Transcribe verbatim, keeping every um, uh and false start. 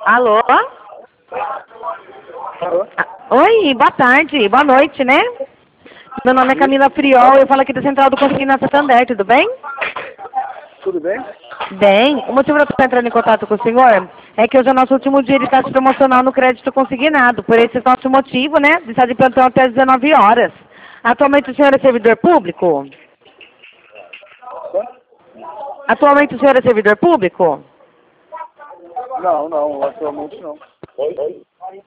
Alô? Alô? Oi, boa tarde, boa noite, né? Meu nome é Camila Friol, eu falo aqui da Central do Consignado Santander, tudo bem? Tudo bem? Bem, o motivo de eu estar entrando em contato com o senhor é que hoje é o nosso último dia de taxa promocional no crédito consignado. Por esse nosso motivo, né, de estar de plantão até as dezenove horas. Atualmente o senhor é servidor público? Atualmente o senhor é servidor público? Não, não, atualmente não.